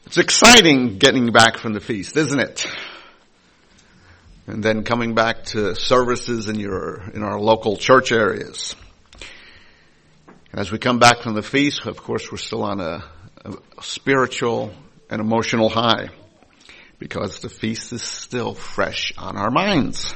It's exciting getting back from the feast, isn't it? And then coming back to services in our local church areas. As we come back from the feast, of course, we're still on a spiritual and emotional high because the feast is still fresh on our minds.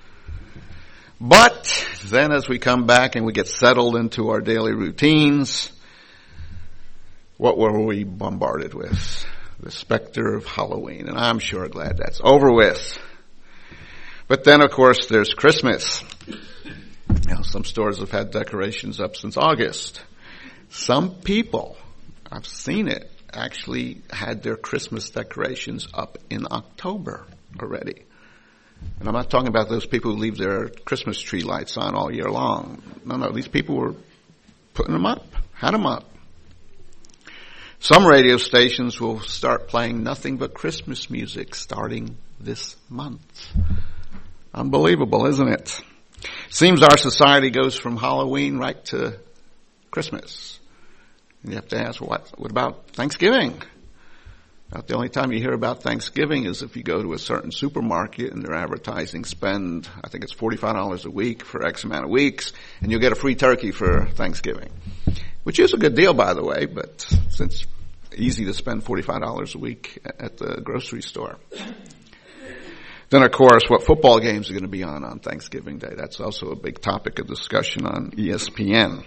But then as we come back and we get settled into our daily routines, what were we bombarded with? The specter of Halloween. And I'm sure glad that's over with. But then, of course, there's Christmas. Now, some stores have had decorations up since August. Some people, I've seen it, actually had their Christmas decorations up in October already. And I'm not talking about those people who leave their Christmas tree lights on all year long. No, these people were putting them up, had them up. Some radio stations will start playing nothing but Christmas music starting this month. Unbelievable, isn't it? Seems our society goes from Halloween right to Christmas. And you have to ask, what about Thanksgiving? About the only time you hear about Thanksgiving is if you go to a certain supermarket and they're advertising spend, I think it's $45 a week for X amount of weeks, and you'll get a free turkey for Thanksgiving. Which is a good deal, by the way, but it's easy to spend $45 a week at the grocery store. Then, of course, what football games are going to be on Thanksgiving Day. That's also a big topic of discussion on ESPN.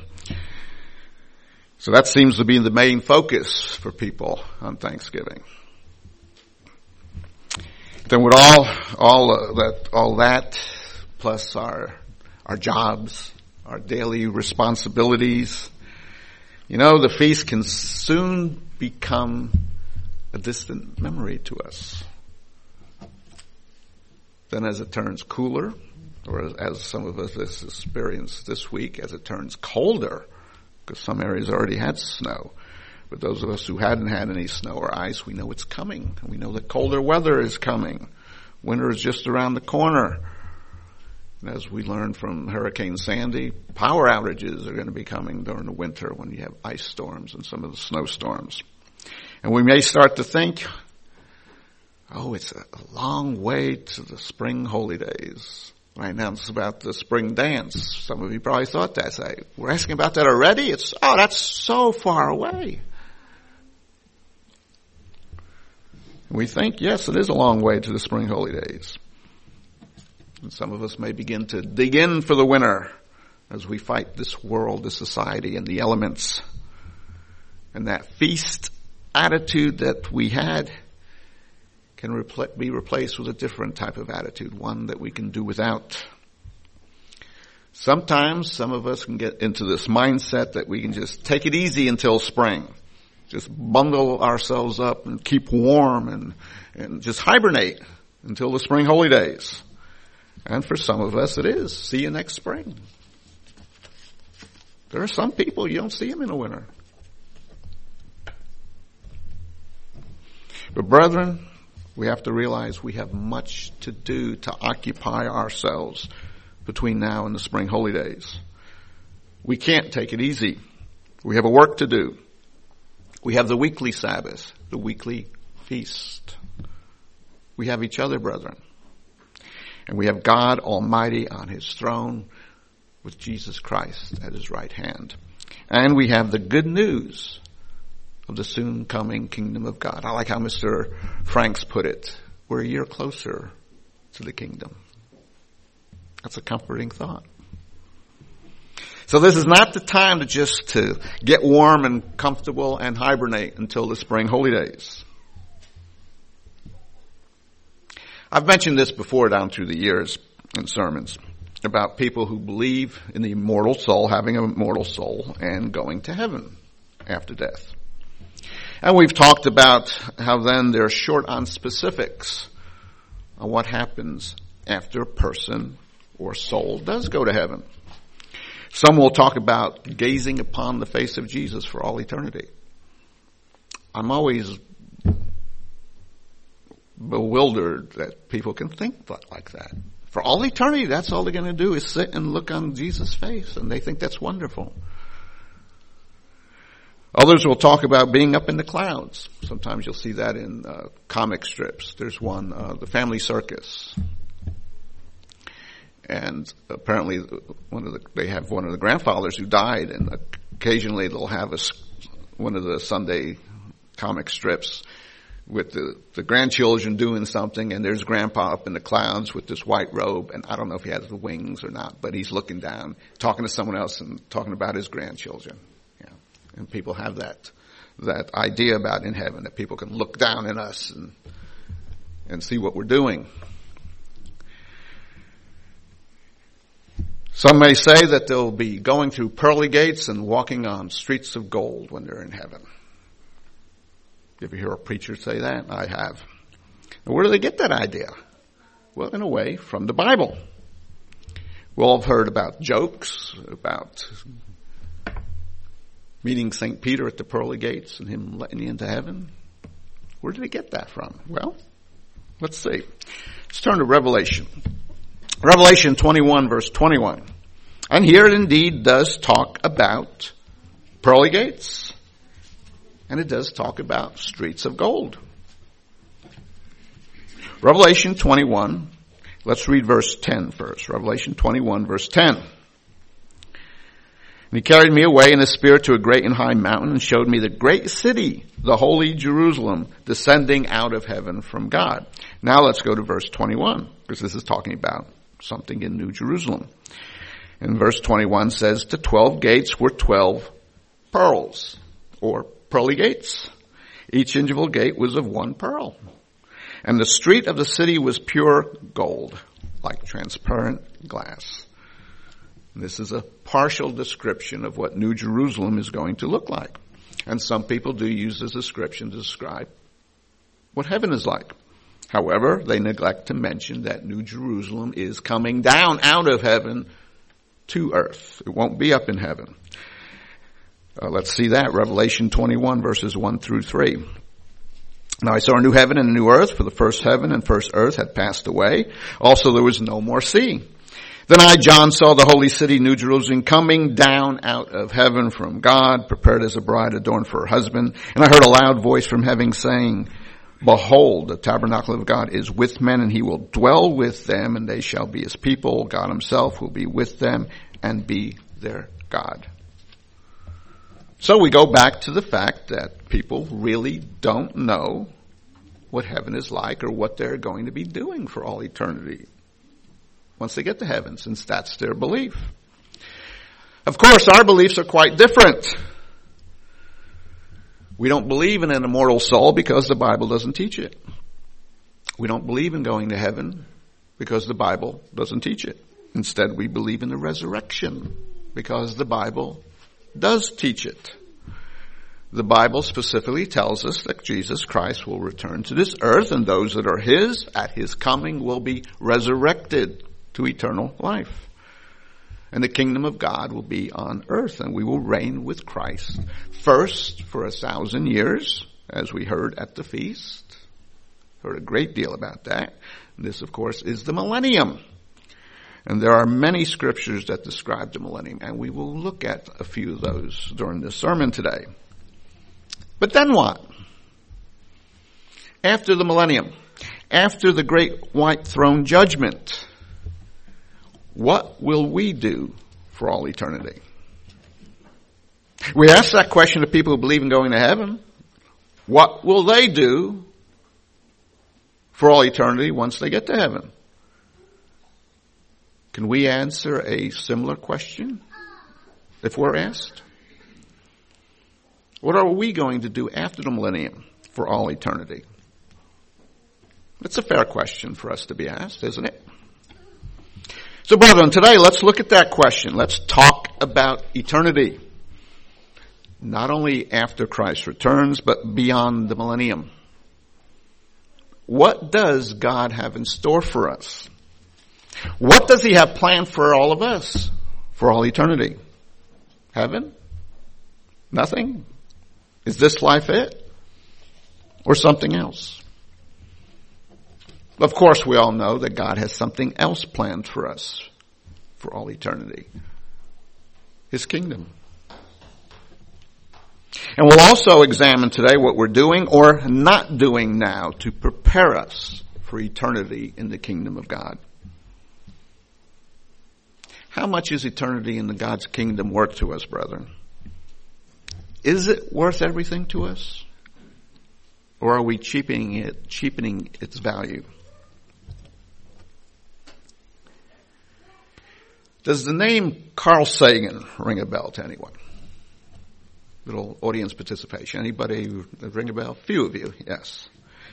So that seems to be the main focus for people on Thanksgiving. Then with all that, plus our jobs, our daily responsibilities, the feast can soon become a distant memory to us. Then as it turns cooler, or as some of us have experienced this week, as it turns colder, because some areas already had snow. But those of us who hadn't had any snow or ice, we know it's coming. We know that colder weather is coming. Winter is just around the corner. And as we learned from Hurricane Sandy, power outages are going to be coming during the winter when you have ice storms and some of the snowstorms. And we may start to think, it's a long way to the spring holy days. Right now it's about the spring dance. Some of you probably thought that. Say, we're asking about that already? That's so far away. And we think, yes, it is a long way to the spring holy days. And some of us may begin to dig in for the winter as we fight this world, this society, and the elements. And that feast attitude that we had can be replaced with a different type of attitude, one that we can do without. Sometimes some of us can get into this mindset that we can just take it easy until spring. Just bundle ourselves up and keep warm and just hibernate until the spring holy days. And for some of us it is. See you next spring. There are some people you don't see them in the winter. But brethren, we have to realize we have much to do to occupy ourselves between now and the spring holy days. We can't take it easy. We have a work to do. We have the weekly Sabbath, the weekly feast. We have each other, brethren. And we have God Almighty on His throne with Jesus Christ at His right hand. And we have the good news of the soon coming kingdom of God. I like how Mr. Franks put it. We're a year closer to the kingdom. That's a comforting thought. So this is not the time to get warm and comfortable and hibernate until the spring holy days. I've mentioned this before down through the years in sermons about people who believe in the immortal soul, having a mortal soul, and going to heaven after death. And we've talked about how then they're short on specifics on what happens after a person or soul does go to heaven. Some will talk about gazing upon the face of Jesus for all eternity. I'm always bewildered that people can think like that. For all eternity, that's all they're going to do is sit and look on Jesus' face, and they think that's wonderful. Others will talk about being up in the clouds. Sometimes you'll see that in comic strips. There's one, The Family Circus. And apparently they have one of the grandfathers who died, and occasionally they'll have one of the Sunday comic strips with the grandchildren doing something, and there's Grandpa up in the clouds with this white robe, and I don't know if he has the wings or not, but he's looking down, talking to someone else and talking about his grandchildren. Yeah. And people have that idea about in heaven, that people can look down at us and see what we're doing. Some may say that they'll be going through pearly gates and walking on streets of gold when they're in heaven. You ever hear a preacher say that? I have. Now, where do they get that idea? Well, in a way, from the Bible. We all have heard about jokes about meeting St. Peter at the pearly gates and him letting you into heaven. Where did they get that from? Well, let's see. Let's turn to Revelation. Revelation 21, verse 21. And here it indeed does talk about pearly gates. And it does talk about streets of gold. Revelation 21. Let's read verse 10 first. Revelation 21, verse 10. And he carried me away in the spirit to a great and high mountain and showed me the great city, the holy Jerusalem, descending out of heaven from God. Now let's go to verse 21, because this is talking about something in New Jerusalem. And verse 21 says, the 12 gates were 12 pearls, or pearly gates. Each individual gate was of one pearl. And the street of the city was pure gold, like transparent glass. And this is a partial description of what New Jerusalem is going to look like. And some people do use this description to describe what heaven is like. However, they neglect to mention that New Jerusalem is coming down out of heaven to earth. It won't be up in heaven. Let's see that. Revelation 21, verses 1 through 3. Now I saw a new heaven and a new earth, for the first heaven and first earth had passed away. Also there was no more sea. Then I, John, saw the holy city, New Jerusalem, coming down out of heaven from God, prepared as a bride adorned for her husband. And I heard a loud voice from heaven saying, behold, the tabernacle of God is with men, and he will dwell with them, and they shall be his people. God himself will be with them and be their God. So we go back to the fact that people really don't know what heaven is like or what they're going to be doing for all eternity once they get to heaven, since that's their belief. Of course, our beliefs are quite different. We don't believe in an immortal soul because the Bible doesn't teach it. We don't believe in going to heaven because the Bible doesn't teach it. Instead, we believe in the resurrection because the Bible does teach it. The Bible specifically tells us that Jesus Christ will return to this earth, and those that are his at his coming will be resurrected to eternal life. And the kingdom of God will be on earth, and we will reign with Christ first for 1,000 years, as we heard at the feast. Heard a great deal about that. And this, of course, is the millennium. And there are many scriptures that describe the millennium, and we will look at a few of those during this sermon today. But then what? After the millennium, after the great white throne judgment, what will we do for all eternity? We ask that question to people who believe in going to heaven. What will they do for all eternity once they get to heaven? Can we answer a similar question if we're asked? What are we going to do after the millennium for all eternity? It's a fair question for us to be asked, isn't it? So, brethren, today let's look at that question. Let's talk about eternity. Not only after Christ returns, but beyond the millennium. What does God have in store for us? What does he have planned for all of us for all eternity? Heaven? Nothing? Is this life it? Or something else? Of course, we all know that God has something else planned for us for all eternity. His kingdom. And we'll also examine today what we're doing or not doing now to prepare us for eternity in the kingdom of God. How much is eternity in the God's kingdom worth to us, brethren? Is it worth everything to us? Or are we cheapening its value? Does the name Carl Sagan ring a bell to anyone? Little audience participation. Anybody ring a bell? Few of you, yes.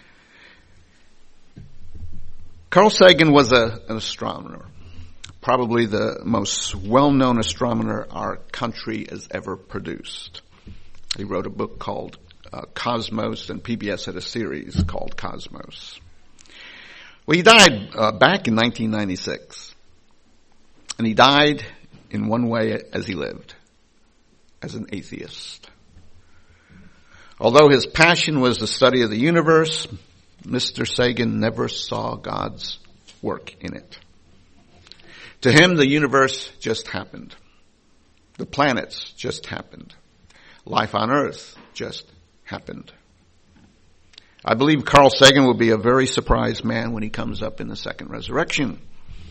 Carl Sagan was an astronomer, probably the most well-known astronomer our country has ever produced. He wrote a book called Cosmos, and PBS had a series called Cosmos. Well, he died back in 1996. And he died in one way as he lived, as an atheist. Although his passion was the study of the universe, Mr. Sagan never saw God's work in it. To him, the universe just happened. The planets just happened. Life on Earth just happened. I believe Carl Sagan will be a very surprised man when he comes up in the second resurrection.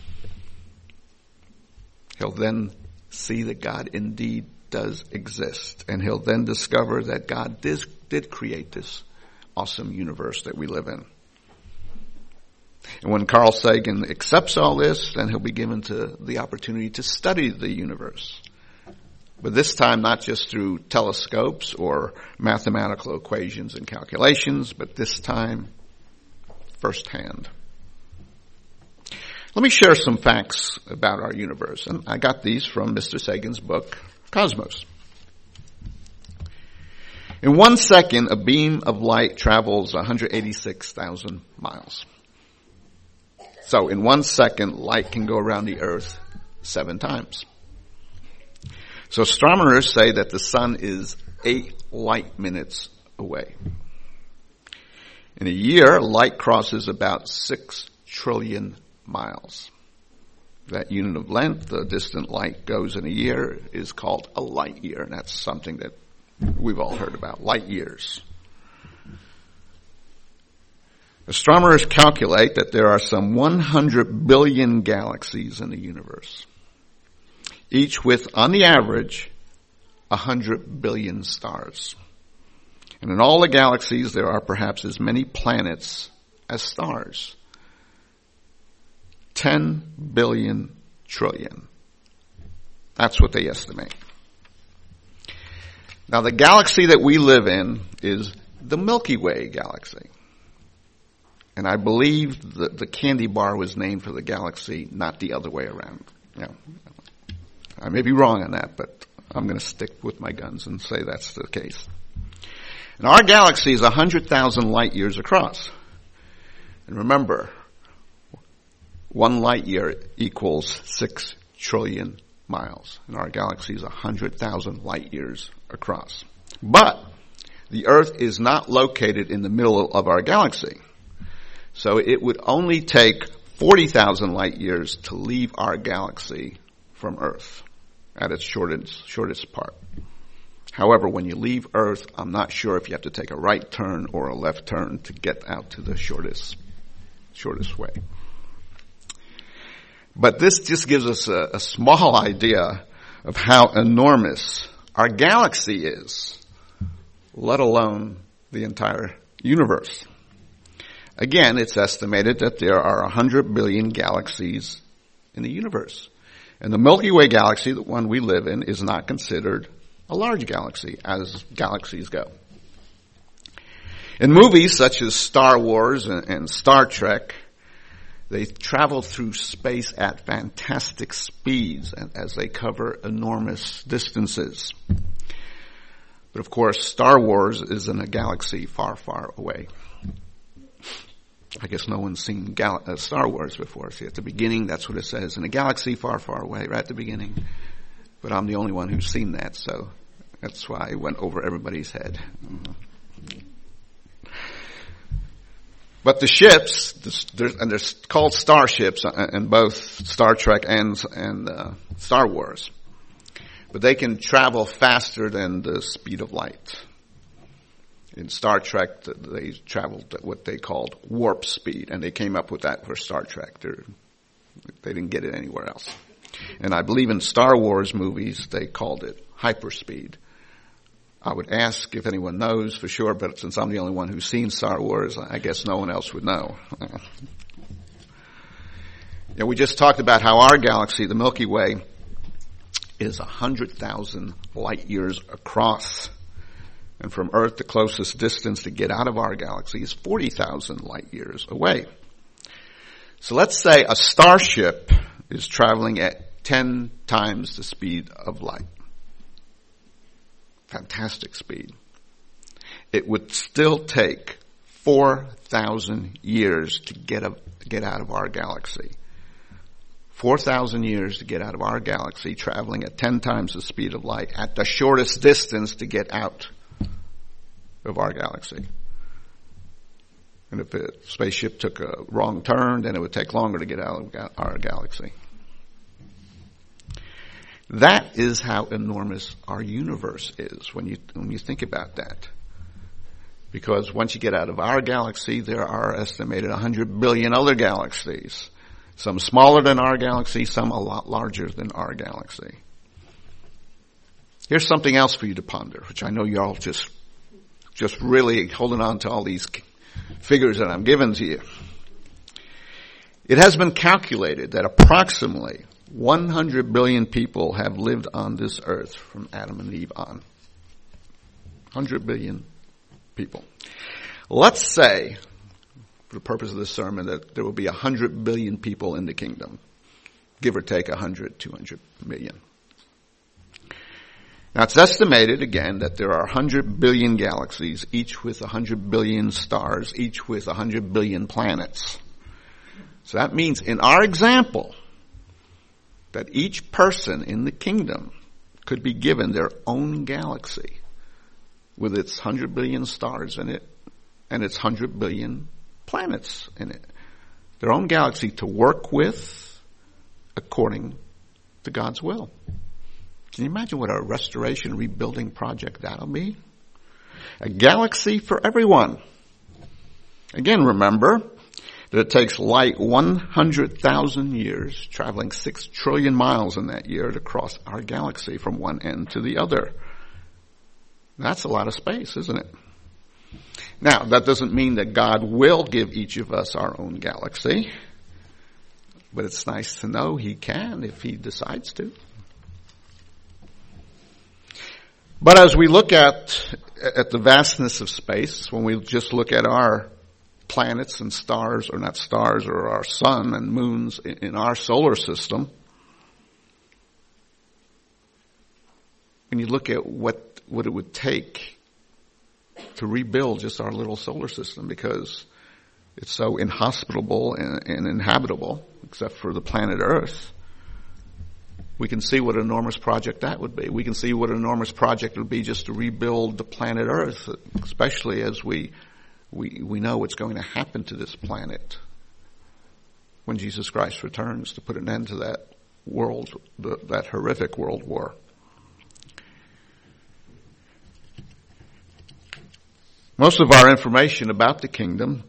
He'll then see that God indeed does exist. And he'll then discover that God did create this awesome universe that we live in. And when Carl Sagan accepts all this, then he'll be given the opportunity to study the universe. But this time not just through telescopes or mathematical equations and calculations, but this time firsthand. Let me share some facts about our universe. And I got these from Mr. Sagan's book, Cosmos. In 1 second, a beam of light travels 186,000 miles. So in 1 second, light can go around the earth 7 times. So astronomers say that the sun is 8 light minutes away. In a year, light crosses about 6 trillion miles. That unit of length, the distant light goes in a year, is called a light year. And that's something that we've all heard about, light years. Astronomers calculate that there are some 100 billion galaxies in the universe, each with, on the average, 100 billion stars. And in all the galaxies, there are perhaps as many planets as stars. 10 billion trillion. That's what they estimate. Now, the galaxy that we live in is the Milky Way galaxy. And I believe that the candy bar was named for the galaxy, not the other way around. Yeah. I may be wrong on that, but I'm going to stick with my guns and say that's the case. And our galaxy is 100,000 light years across. And remember, 1 light year equals 6 trillion miles. And our galaxy is 100,000 light years across. But the Earth is not located in the middle of our galaxy. So it would only take 40,000 light years to leave our galaxy from Earth at its shortest part. However, when you leave Earth, I'm not sure if you have to take a right turn or a left turn to get out to the shortest way. But this just gives us a small idea of how enormous our galaxy is, let alone the entire universe. Again, it's estimated that there are 100 billion galaxies in the universe. And the Milky Way galaxy, the one we live in, is not considered a large galaxy as galaxies go. In movies such as Star Wars and Star Trek, they travel through space at fantastic speeds as they cover enormous distances. But of course, Star Wars is in a galaxy far, far away. I guess no one's seen Star Wars before. See, at the beginning, that's what it says. In a galaxy far, far away, right at the beginning. But I'm the only one who's seen that, so that's why it went over everybody's head. But the ships, and they're called starships in both Star Trek and Star Wars. But they can travel faster than the speed of light. In Star Trek, they traveled at what they called warp speed, and they came up with that for Star Trek. They didn't get it anywhere else. And I believe in Star Wars movies, they called it hyperspeed. I would ask if anyone knows for sure, but since I'm the only one who's seen Star Wars, I guess no one else would know. We just talked about how our galaxy, the Milky Way, is 100,000 light years across. And from Earth, the closest distance to get out of our galaxy is 40,000 light years away. So let's say a starship is traveling at 10 times the speed of light. Fantastic speed. It would still take 4,000 years to get out of our galaxy. 4,000 years to get out of our galaxy, traveling at 10 times the speed of light at the shortest distance to get out of our galaxy. And if a spaceship took a wrong turn, then it would take longer to get out of our galaxy. That is how enormous our universe is when you think about that. Because once you get out of our galaxy, there are estimated 100 billion other galaxies. Some smaller than our galaxy, some a lot larger than our galaxy. Here's something else for you to ponder, which I know you're all just really holding on to all these figures that I'm giving to you. It has been calculated that approximately 100 billion people have lived on this earth from Adam and Eve on. 100 billion people. Let's say, for the purpose of this sermon, that there will be 100 billion people in the kingdom. Give or take 100, 200 million. Now it's estimated, again, that there are 100 billion galaxies, each with 100 billion stars, each with 100 billion planets. So that means, in our example, that each person in the kingdom could be given their own galaxy with its 100 billion stars in it and its 100 billion planets in it. Their own galaxy to work with according to God's will. Can you imagine what a restoration, rebuilding project that'll be? A galaxy for everyone. Again, remember that it takes light 100,000 years, traveling 6 trillion miles in that year to cross our galaxy from one end to the other. That's a lot of space, isn't it? Now, that doesn't mean that God will give each of us our own galaxy, but it's nice to know He can if He decides to. But as we look at the vastness of space, when we just look at our planets and stars, or not stars, or our sun and moons in our solar system, when you look at what it would take to rebuild just our little solar system, because it's so inhospitable and inhabitable, except for the planet Earth, we can see what an enormous project that would be. We can see what an enormous project it would be just to rebuild the planet Earth, especially as we know what's going to happen to this planet when Jesus Christ returns to put an end to that world, that horrific world war. Most of our information about the kingdom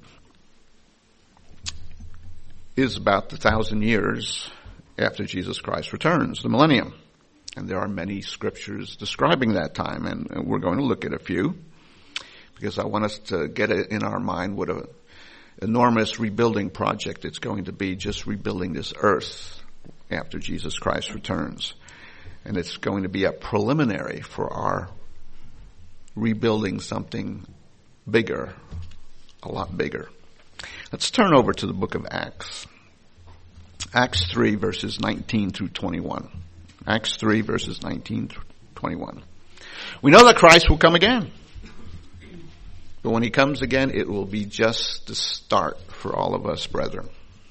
is about the 1,000 years after Jesus Christ returns, the millennium. And there are many scriptures describing that time, and we're going to look at a few, because I want us to get it in our mind what an enormous rebuilding project it's going to be, just rebuilding this earth after Jesus Christ returns. And it's going to be a preliminary for our rebuilding something bigger, a lot bigger. Let's turn over to the book of Acts. Acts 3 verses 19 through 21. Acts 3 verses 19 through 21. We know that Christ will come again. But when He comes again, it will be just the start for all of us, brethren.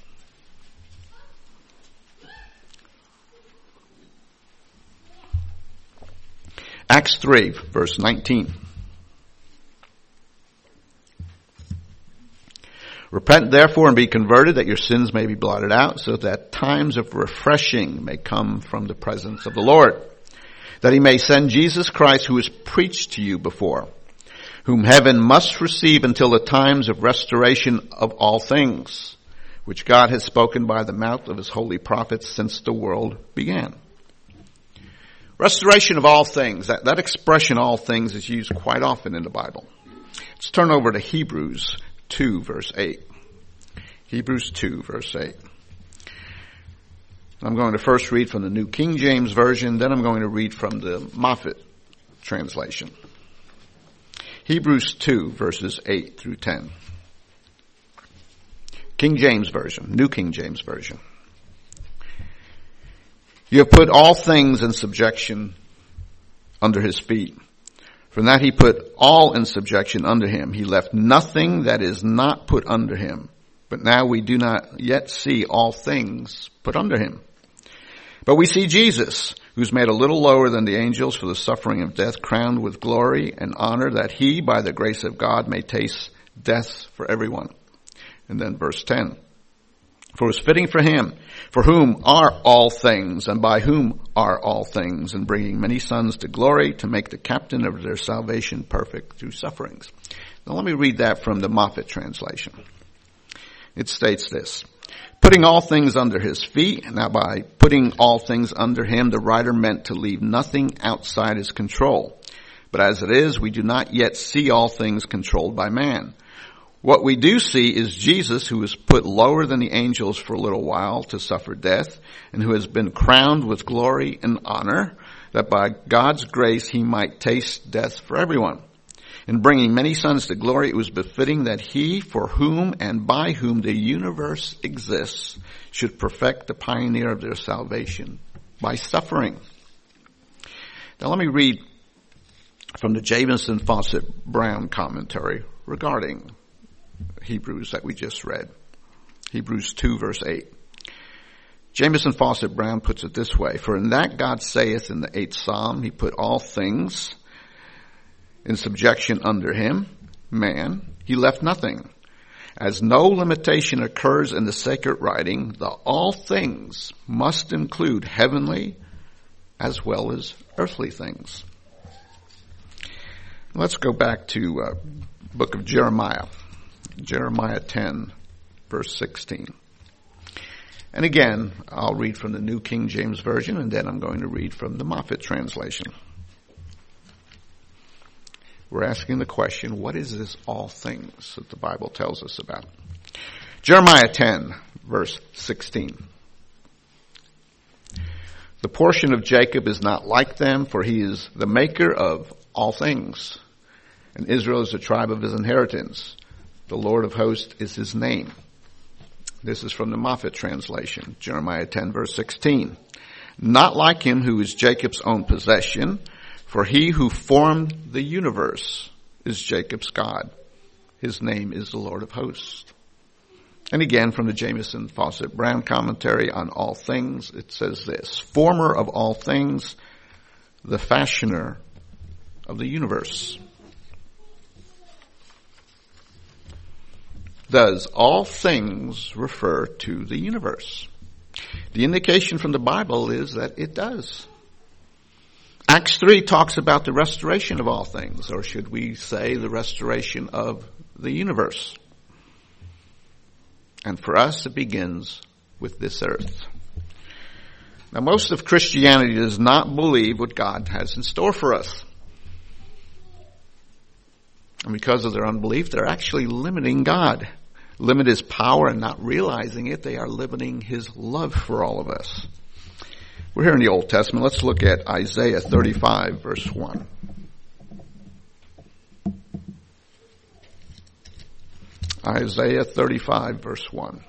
Acts 3 verse 19. Repent therefore and be converted, that your sins may be blotted out, so that times of refreshing may come from the presence of the Lord. that he may send Jesus Christ, who was preached to you before, whom heaven must receive until the times of restoration of all things, which God has spoken by the mouth of his holy prophets since the world began. Restoration of all things. That expression, all things, is used quite often in the Bible. Let's turn over to Hebrews 2, verse 8. Hebrews 2, verse 8. I'm going to first read from the New King James Version, then I'm going to read from the Moffatt translation. Hebrews 2, verses 8 through 10. King James Version, New King James Version. You have put all things in subjection under his feet. From that he put all in subjection under him. He left nothing that is not put under him. But now we do not yet see all things put under him. But we see Jesus, who's made a little lower than the angels for the suffering of death, crowned with glory and honor, that he, by the grace of God, may taste death for everyone. And then verse 10. For it was fitting for him, for whom are all things, and by whom are all things, and bringing many sons to glory, to make the captain of their salvation perfect through sufferings. Now let me read that from the Moffatt translation. It states this: putting all things under his feet. Now by putting all things under him, the writer meant to leave nothing outside his control. But as it is, we do not yet see all things controlled by man. What we do see is Jesus, who was put lower than the angels for a little while to suffer death, and who has been crowned with glory and honor, that by God's grace he might taste death for everyone. In bringing many sons to glory, it was befitting that he, for whom and by whom the universe exists, should perfect the pioneer of their salvation by suffering. Now let me read from the Jamieson Fausset Brown commentary regarding Hebrews that we just read. Hebrews 2, verse 8. Jamieson Fausset Brown puts it this way: for in that God saith in the 8th Psalm, he put all things in subjection under him, man, he left nothing. As no limitation occurs in the sacred writing, the all things must include heavenly as well as earthly things. Let's go back to book of Jeremiah. Jeremiah 10, verse 16. And again, I'll read from the New King James Version, and then I'm going to read from the Moffatt translation. We're asking the question, what is this all things that the Bible tells us about? Jeremiah 10, verse 16. The portion of Jacob is not like them, for he is the maker of all things, and Israel is the tribe of his inheritance. The Lord of hosts is his name. This is from the Moffatt translation, Jeremiah 10, verse 16. Not like him who is Jacob's own possession, for he who formed the universe is Jacob's God. His name is the Lord of hosts. And again, from the Jamieson Fausset Brown commentary on all things, it says this: former of all things, the fashioner of the universe. Does all things refer to the universe? The indication from the Bible is that it does. Acts 3 talks about the restoration of all things, or should we say the restoration of the universe. And for us, it begins with this earth. Now, most of Christianity does not believe what God has in store for us. And because of their unbelief, they're actually limiting God. Limit his power, and not realizing it, they are limiting his love for all of us. We're here in the Old Testament. Let's look at Isaiah 35, verse 1. Isaiah 35, verse 1.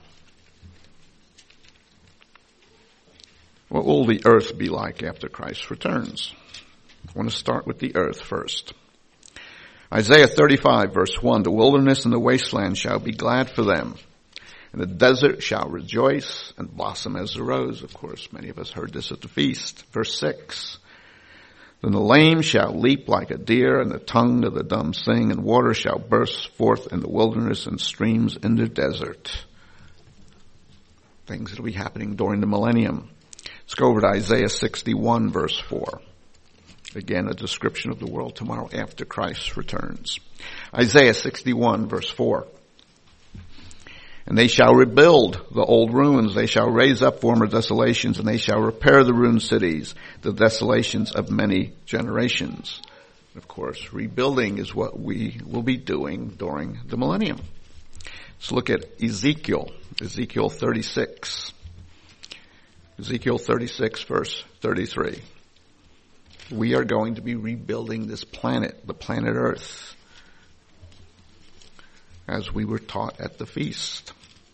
What will the earth be like after Christ returns? I want to start with the earth first. Isaiah 35, verse 1, the wilderness and the wasteland shall be glad for them, and the desert shall rejoice and blossom as the rose. Of course, many of us heard this at the feast. Verse 6, then the lame shall leap like a deer, and the tongue of the dumb sing, and water shall burst forth in the wilderness and streams in the desert. Things that will be happening during the millennium. Let's go over to Isaiah 61, verse 4. Again, a description of the world tomorrow after Christ returns. Isaiah 61 verse 4. And they shall rebuild the old ruins. They shall raise up former desolations, and they shall repair the ruined cities, the desolations of many generations. Of course, rebuilding is what we will be doing during the millennium. Let's look at Ezekiel 36. Ezekiel 36 verse 33. We are going to be rebuilding this planet, the planet Earth, as we were taught at the feast.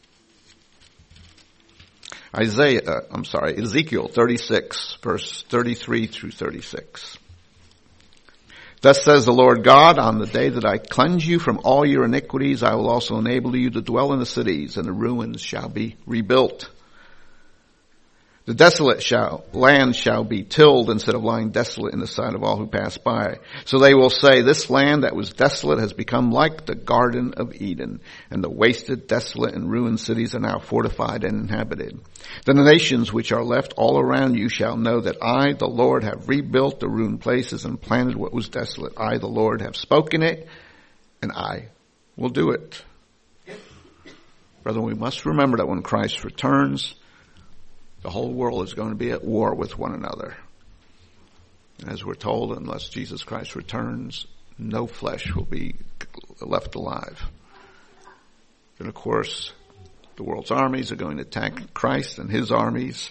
Ezekiel 36 verse 33 through 36. Thus says the Lord God, on the day that I cleanse you from all your iniquities, I will also enable you to dwell in the cities, and the ruins shall be rebuilt. The desolate land shall be tilled instead of lying desolate in the sight of all who pass by. So they will say, this land that was desolate has become like the Garden of Eden, and the wasted, desolate, and ruined cities are now fortified and inhabited. Then the nations which are left all around you shall know that I, the Lord, have rebuilt the ruined places and planted what was desolate. I, the Lord, have spoken it, and I will do it. Brethren, we must remember that when Christ returns, the whole world is going to be at war with one another. As we're told, unless Jesus Christ returns, no flesh will be left alive. And of course, the world's armies are going to attack Christ, and his armies,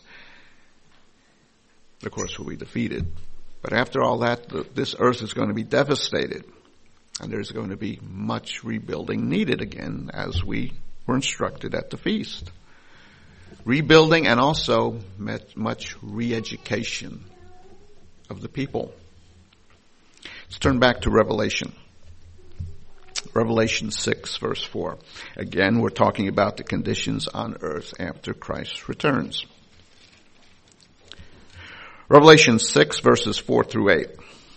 of course, will be defeated. But after all that, this earth is going to be devastated, and there's going to be much rebuilding needed again, as we were instructed at the feast. Rebuilding and also much re-education of the people. Let's turn back to Revelation. Revelation 6 verse 4. Again, we're talking about the conditions on earth after Christ returns. Revelation 6 verses 4 through 8.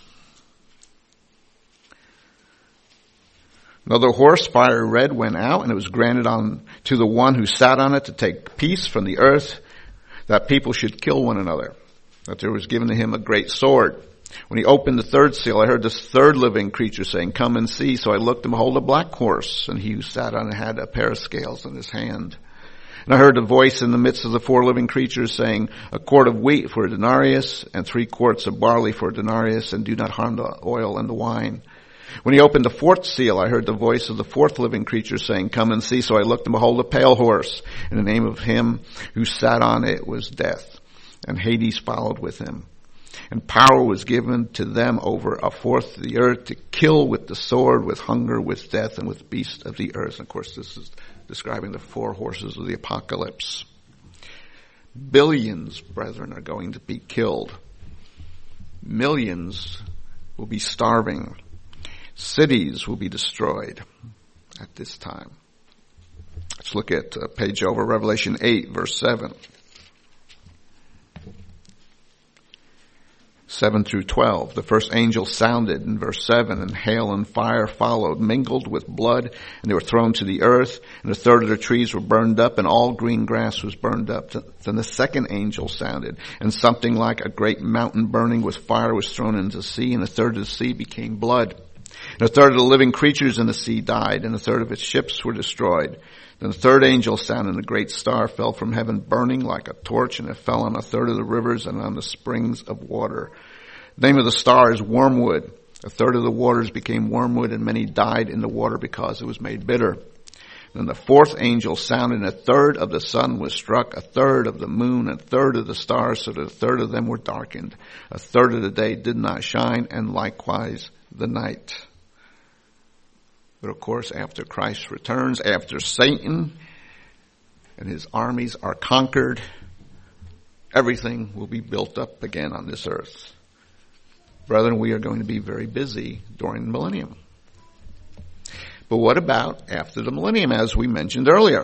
Another horse, fiery red, went out, and it was granted to the one who sat on it to take peace from the earth, that people should kill one another. That there was given to him a great sword. When he opened the third seal, I heard this third living creature saying, come and see. So I looked, and behold, a black horse, and he who sat on it had a pair of scales in his hand. And I heard a voice in the midst of the four living creatures saying, a quart of wheat for a denarius, and 3 quarts of barley for a denarius, and do not harm the oil and the wine. When he opened the fourth seal, I heard the voice of the fourth living creature saying, come and see. So I looked, and behold, a pale horse, and the name of him who sat on it was Death, and Hades followed with him. And power was given to them over a fourth of the earth to kill with the sword, with hunger, with death, and with beasts of the earth. And of course, this is describing the 4 horses of the apocalypse. Billions, brethren, are going to be killed. Millions will be starving. Cities will be destroyed at this time. Let's look at a page over, Revelation 8, verse 7. 7 through 12. The first angel sounded in verse 7, and hail and fire followed, mingled with blood, and they were thrown to the earth, and a third of the trees were burned up, and all green grass was burned up. Then the second angel sounded, and something like a great mountain burning with fire was thrown into the sea, and a third of the sea became blood. And a third of the living creatures in the sea died, and a third of its ships were destroyed. Then the third angel sounded, and a great star fell from heaven, burning like a torch, and it fell on a third of the rivers and on the springs of water. The name of the star is Wormwood. A third of the waters became wormwood, and many died in the water because it was made bitter. Then the fourth angel sounded, and a third of the sun was struck, a third of the moon, and a third of the stars, so that a third of them were darkened. A third of the day did not shine, and likewise the night. But of course, after Christ returns, after Satan and his armies are conquered, everything will be built up again on this earth. Brethren, we are going to be very busy during the millennium. But what about after the millennium, as we mentioned earlier?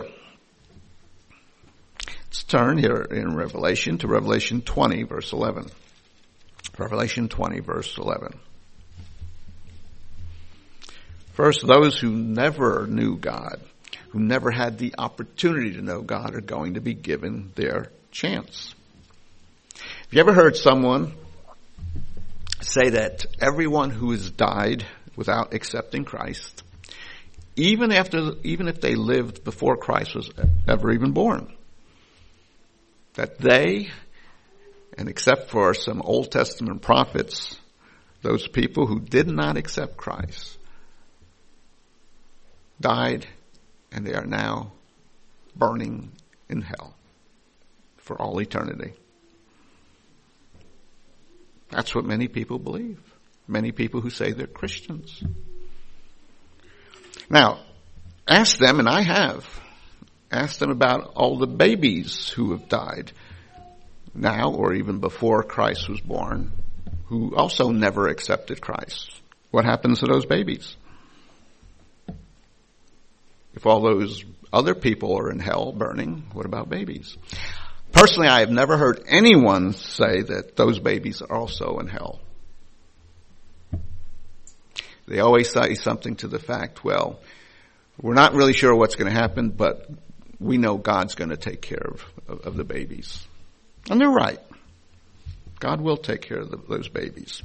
Let's turn here in Revelation to Revelation 20, verse 11. Revelation 20, verse 11. First, those who never knew God, who never had the opportunity to know God, are going to be given their chance. Have you ever heard someone say that everyone who has died without accepting Christ, even if they lived before Christ was ever even born, that they, and except for some Old Testament prophets, those people who did not accept Christ, died, and they are now burning in hell for all eternity. That's what many people believe. Many people who say they're Christians. Now, ask them, and I have, asked them about all the babies who have died now or even before Christ was born, who also never accepted Christ. What happens to those babies? If all those other people are in hell burning, what about babies? Personally, I have never heard anyone say that those babies are also in hell. They always say something to the fact, well, we're not really sure what's going to happen, but we know God's going to take care of the babies. And they're right. God will take care of those babies.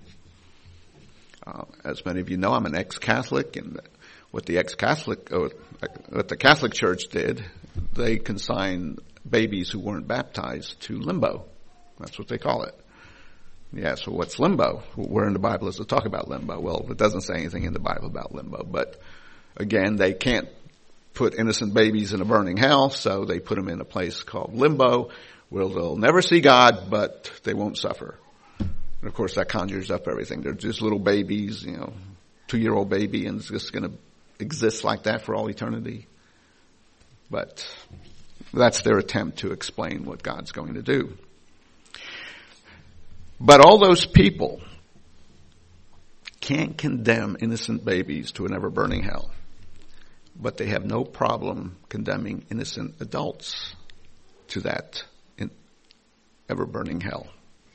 As many of you know, I'm an ex-Catholic, and what the Catholic Church did, they consigned babies who weren't baptized to limbo. That's what they call it. Yeah, so what's limbo? Where in the Bible does it talk about limbo? Well, it doesn't say anything in the Bible about limbo. But again, they can't put innocent babies in a burning hell, so they put them in a place called limbo, where they'll never see God, but they won't suffer. And of course, that conjures up everything. They're just little babies, 2-year-old baby, and it's just going to exist like that for all eternity. But that's their attempt to explain what God's going to do. But all those people can't condemn innocent babies to an ever-burning hell. But they have no problem condemning innocent adults to that ever-burning hell.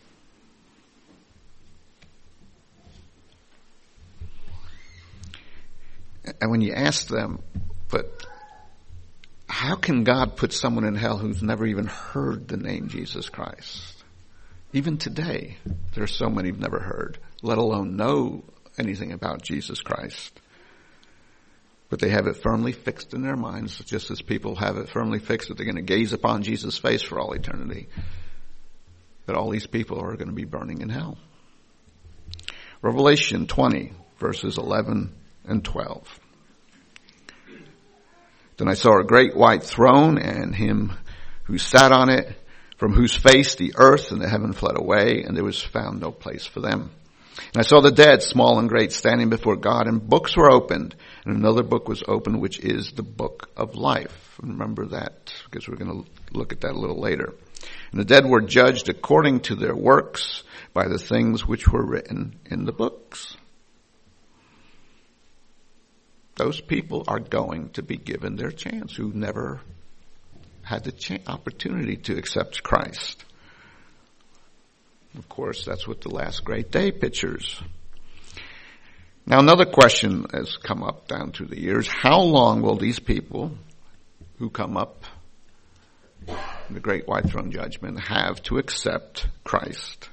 And when you ask them, but how can God put someone in hell who's never even heard the name Jesus Christ? Even today, there are so many who've never heard, let alone know anything about Jesus Christ. But they have it firmly fixed in their minds, just as people have it firmly fixed that they're going to gaze upon Jesus' face for all eternity. That all these people are going to be burning in hell. Revelation 20, verses 11 and 12. Then I saw a great white throne and him who sat on it, from whose face the earth and the heaven fled away, and there was found no place for them. And I saw the dead, small and great, standing before God, and books were opened, and another book was opened, which is the book of life. Remember that, because we're going to look at that a little later. And the dead were judged according to their works by the things which were written in the books. Those people are going to be given their chance who never had the opportunity to accept Christ. Of course, that's what the last great day pictures. Now, another question has come up down through the years. How long will these people who come up in the great white throne judgment have to accept Christ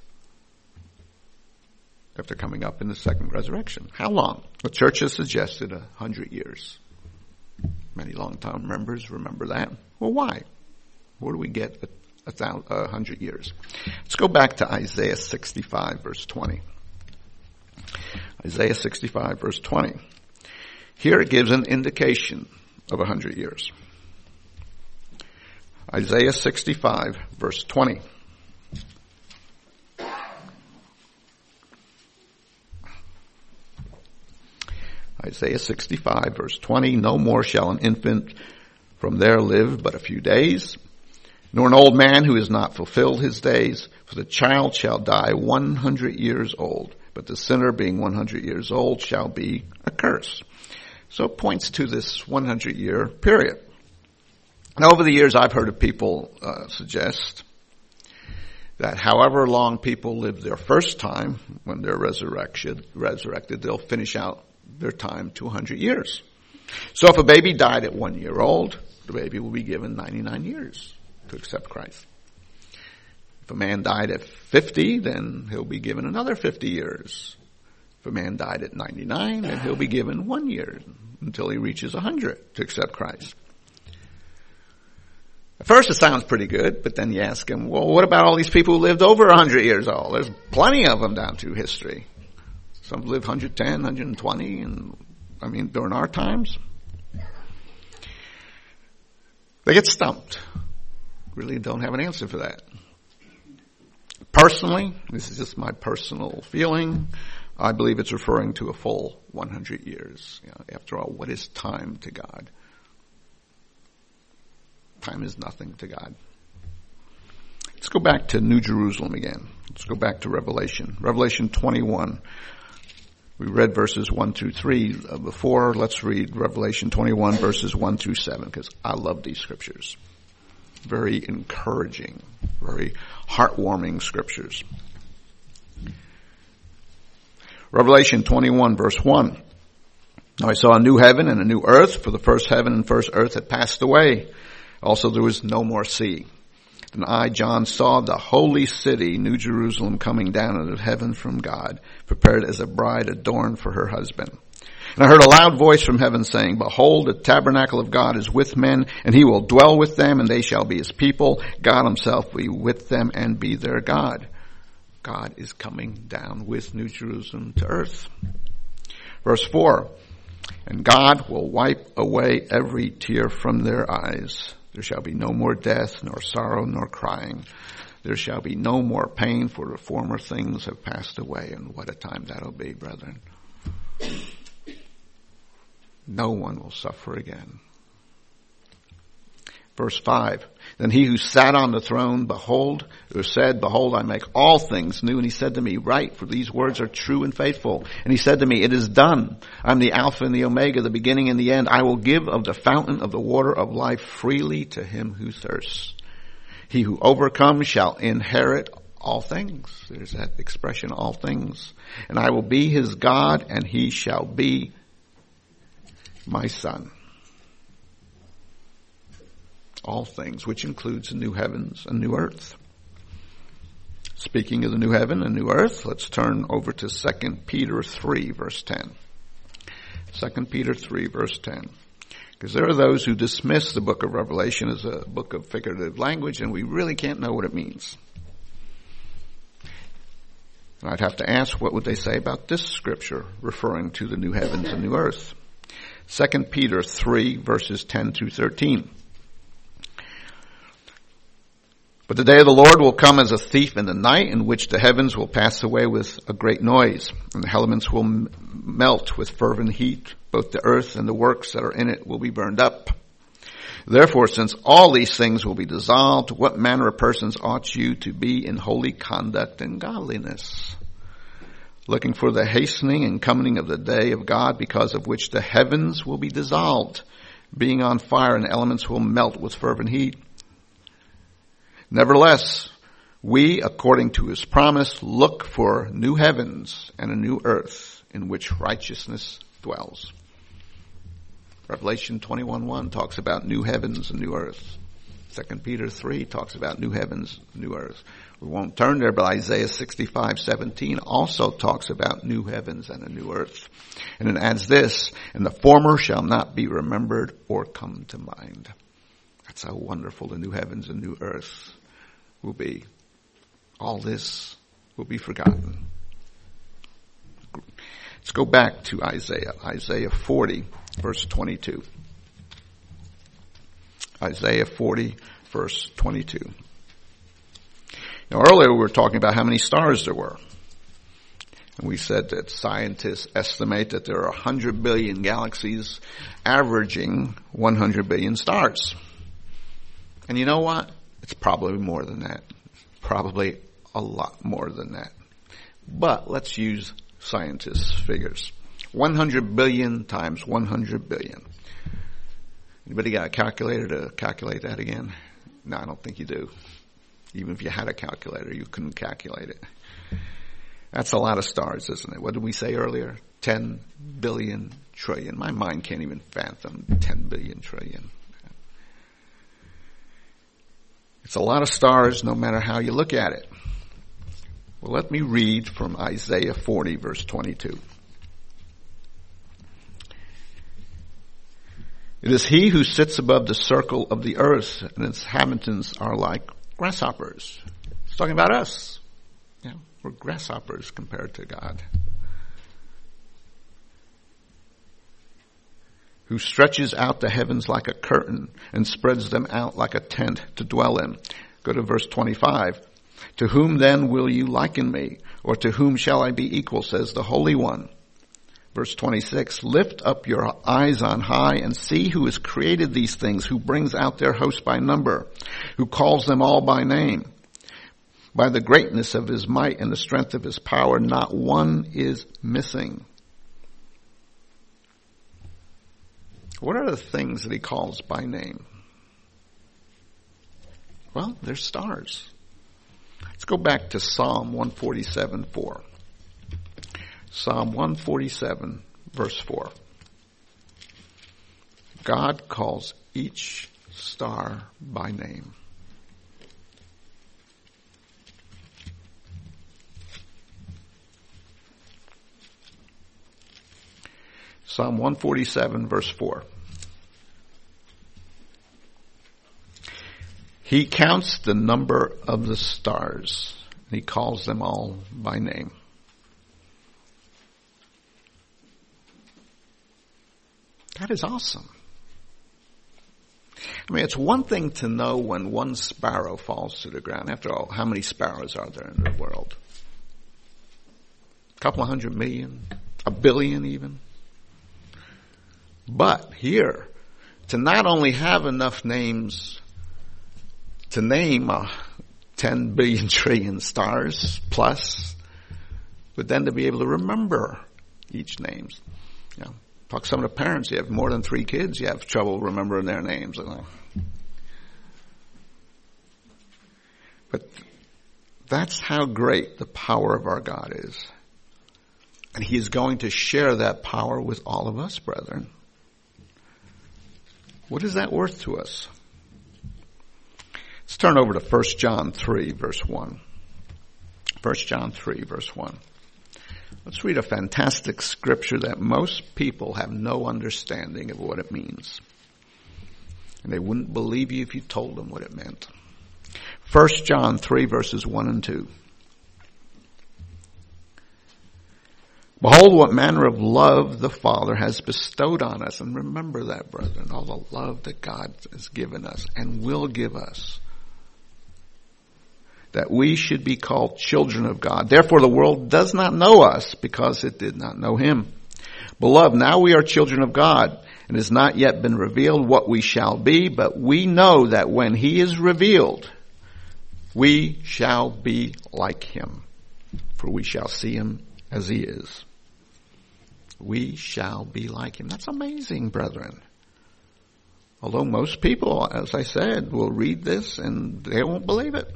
after coming up in the second resurrection? How long? The church has suggested 100 years. Many long-time members remember that. Well, why? Where do we get 100 years? Let's go back to Isaiah 65, verse 20. Isaiah 65, verse 20. Here it gives an indication of 100 years. Isaiah 65, verse 20. Isaiah 65, verse 20. No more shall an infant from there live but a few days, nor an old man who has not fulfilled his days, for the child shall die 100 years old, but the sinner being 100 years old shall be accursed. So it points to this 100-year period. Now, over the years, I've heard of people suggest that however long people live their first time, when they're resurrected, they'll finish out their time to 100 years. So if a baby died at 1 year old, the baby will be given 99 years to accept Christ. If a man died at 50, then he'll be given another 50 years. If a man died at 99, then he'll be given 1 year until he reaches 100 to accept Christ. At first it sounds pretty good, but then you ask him, well, what about all these people who lived over 100 years old? There's plenty of them down through history. Some lived 110, 120, and during our times. They get stumped. Really don't have an answer for that. Personally, this is just my personal feeling, I believe it's referring to a full 100 years. After all, what is time to God? Time is nothing to God. Let's go back to New Jerusalem again. Let's go back to Revelation. Revelation 21. We read verses 1 through 3 before. Let's read Revelation 21 verses 1 through 7 because I love these scriptures. Very encouraging, very heartwarming scriptures. Revelation 21 verse 1. Now I saw a new heaven and a new earth, for the first heaven and first earth had passed away. Also there was no more sea. Then I, John, saw the holy city, New Jerusalem, coming down out of heaven from God, prepared as a bride adorned for her husband. And I heard a loud voice from heaven saying, Behold, the tabernacle of God is with men, and he will dwell with them, and they shall be his people. God himself will be with them and be their God. God is coming down with New Jerusalem to earth. Verse 4, And God will wipe away every tear from their eyes. There shall be no more death, nor sorrow, nor crying. There shall be no more pain, for the former things have passed away. And what a time that'll be, brethren. No one will suffer again. Verse 5, Then he who sat on the throne, said, Behold, I make all things new. And he said to me, Write, for these words are true and faithful. And he said to me, It is done. I'm the Alpha and the Omega, the beginning and the end. I will give of the fountain of the water of life freely to him who thirsts. He who overcomes shall inherit all things. There's that expression, all things. And I will be his God, and he shall be my son. All things, which includes the new heavens and new earth. Speaking of the new heaven and new earth, let's turn over to 2 Peter 3, verse 10. 2 Peter 3, verse 10. Because there are those who dismiss the book of Revelation as a book of figurative language, and we really can't know what it means. And I'd have to ask, what would they say about this scripture referring to the new heavens and new earth? 2 Peter 3, verses 10 through 13. But the day of the Lord will come as a thief in the night, in which the heavens will pass away with a great noise, and the elements will melt with fervent heat. Both the earth and the works that are in it will be burned up. Therefore, since all these things will be dissolved, what manner of persons ought you to be in holy conduct and godliness? Looking for the hastening and coming of the day of God, because of which the heavens will be dissolved, being on fire, and the elements will melt with fervent heat. Nevertheless, we, according to his promise, look for new heavens and a new earth in which righteousness dwells. Revelation 21:1 talks about new heavens and new earth. 2 Peter 3 talks about new heavens and new earth. We won't turn there, but Isaiah 65:17 also talks about new heavens and a new earth. And it adds this, And the former shall not be remembered or come to mind. That's how wonderful the new heavens and new earth will be. All this will be forgotten. Let's go back to Isaiah 40, verse 22. Isaiah 40, verse 22. Now earlier we were talking about how many stars there were. And we said that scientists estimate that there are 100 billion galaxies averaging 100 billion stars. And you know what? It's probably more than that. Probably a lot more than that. But let's use scientists' figures. 100 billion times 100 billion. Anybody got a calculator to calculate that again? No, I don't think you do. Even if you had a calculator, you couldn't calculate it. That's a lot of stars, isn't it? What did we say earlier? 10 billion trillion. My mind can't even fathom 10 billion trillion. It's a lot of stars no matter how you look at it. Well, let me read from Isaiah 40, verse 22. It is he who sits above the circle of the earth, and its inhabitants are like grasshoppers. It's talking about us. Yeah, we're grasshoppers compared to God. Who stretches out the heavens like a curtain and spreads them out like a tent to dwell in. Go to verse 25. To whom then will you liken me? Or to whom shall I be equal, says the Holy One. Verse 26. Lift up your eyes on high and see who has created these things, who brings out their host by number, who calls them all by name. By the greatness of his might and the strength of his power, not one is missing. What are the things that he calls by name? Well, they're stars. Let's go back to Psalm 147:4. Psalm 147, verse 4. God calls each star by name. Psalm 147, verse 4. He counts the number of the stars, and he calls them all by name. That is awesome. I mean, it's one thing to know when one sparrow falls to the ground. After all, how many sparrows are there in the world? A couple of 100 million? A billion even? But here, to not only have enough names to name 10 billion trillion stars plus, but then to be able to remember each name. You know, talk to some of the parents, you have more than 3 kids, you have trouble remembering their names. But that's how great the power of our God is. And he is going to share that power with all of us, brethren. What is that worth to us? Let's turn over to 1 John 3, verse 1. 1 John 3, verse 1. Let's read a fantastic scripture that most people have no understanding of what it means. And they wouldn't believe you if you told them what it meant. 1 John 3, verses 1 and 2. Behold, what manner of love the Father has bestowed on us. And remember that, brethren, all the love that God has given us and will give us. That we should be called children of God. Therefore the world does not know us because it did not know him. Beloved, now we are children of God, and it has not yet been revealed what we shall be, but we know that when he is revealed, we shall be like him, for we shall see him as he is. We shall be like him. That's amazing, brethren. Although most people, as I said, will read this and they won't believe it.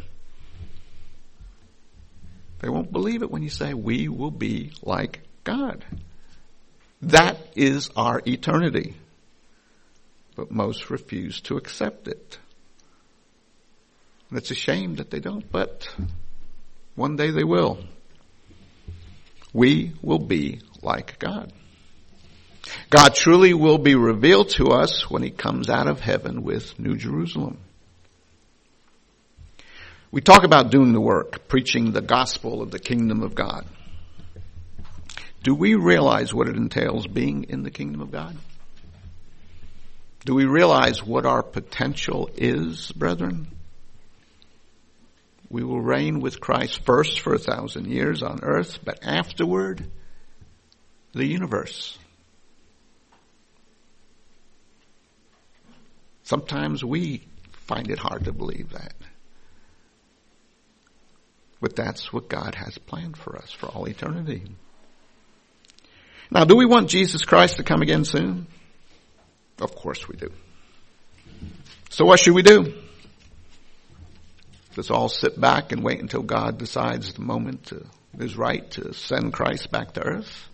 They won't believe it when you say we will be like God. That is our eternity. But most refuse to accept it. And it's a shame that they don't, but one day they will. We will be like God. God truly will be revealed to us when he comes out of heaven with New Jerusalem. We talk about doing the work, preaching the gospel of the kingdom of God. Do we realize what it entails being in the kingdom of God? Do we realize what our potential is, brethren? We will reign with Christ first for 1,000 years on earth, but afterward, the universe. Sometimes we find it hard to believe that. But that's what God has planned for us for all eternity. Now, do we want Jesus Christ to come again soon? Of course we do. So what should we do? Let's all sit back and wait until God decides the moment is right to send Christ back to earth?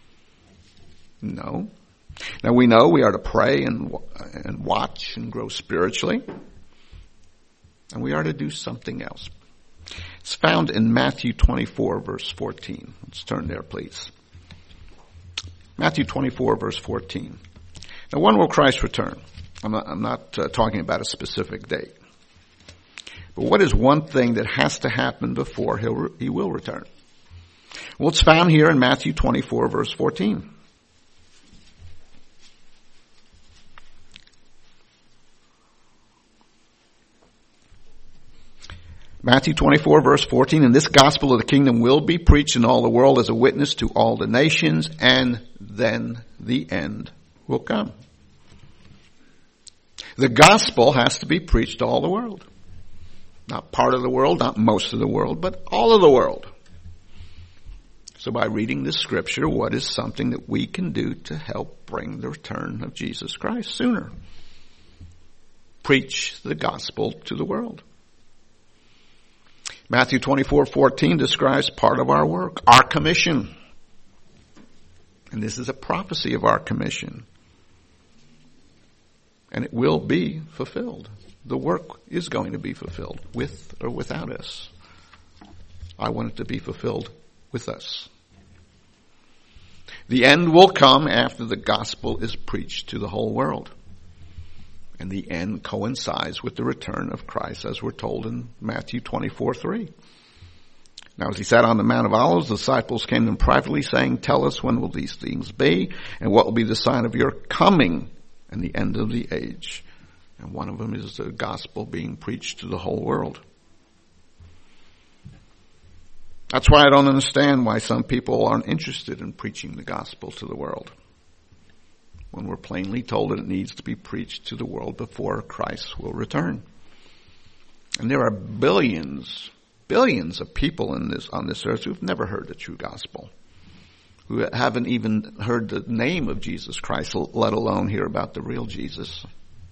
No. Now we know we are to pray and watch and grow spiritually. And we are to do something else. It's found in Matthew 24, verse 14. Let's turn there, please. Matthew 24, verse 14. Now, when will Christ return? I'm not talking about a specific date. But what is one thing that has to happen before he will return? Well, it's found here in Matthew 24, verse 14. Matthew 24, verse 14, and this gospel of the kingdom will be preached in all the world as a witness to all the nations, and then the end will come. The gospel has to be preached to all the world. Not part of the world, not most of the world, but all of the world. So by reading this scripture, what is something that we can do to help bring the return of Jesus Christ sooner? Preach the gospel to the world. Matthew 24:14 describes part of our work, our commission. And this is a prophecy of our commission. And it will be fulfilled. The work is going to be fulfilled with or without us. I want it to be fulfilled with us. The end will come after the gospel is preached to the whole world. And the end coincides with the return of Christ, as we're told in Matthew 24:3. Now, as he sat on the Mount of Olives, the disciples came to him privately, saying, "Tell us, when will these things be? And what will be the sign of your coming and the end of the age?" And one of them is the gospel being preached to the whole world. That's why I don't understand why some people aren't interested in preaching the gospel to the world, when we're plainly told that it needs to be preached to the world before Christ will return. And there are billions of people on this earth who've never heard the true gospel, who haven't even heard the name of Jesus Christ, let alone hear about the real Jesus.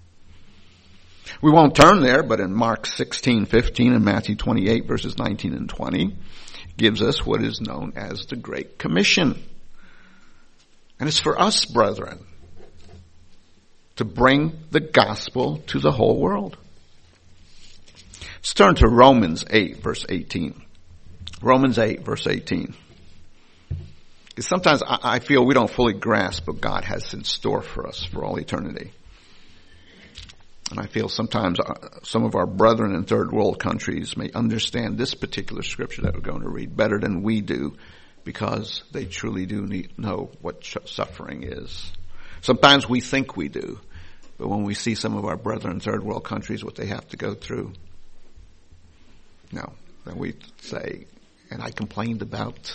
We won't turn there, but in Mark 16:15 and Matthew 28 verses 19 and 20 gives us what is known as the Great Commission. And it's for us, brethren, to bring the gospel to the whole world. Let's turn to Romans 8, verse 18. Romans 8, verse 18. Because sometimes I feel we don't fully grasp what God has in store for us for all eternity. And I feel sometimes some of our brethren in third world countries may understand this particular scripture that we're going to read better than we do, because they truly do know what suffering is. Sometimes we think we do, but when we see some of our brethren in third world countries, what they have to go through, no, then we say, and I complained about,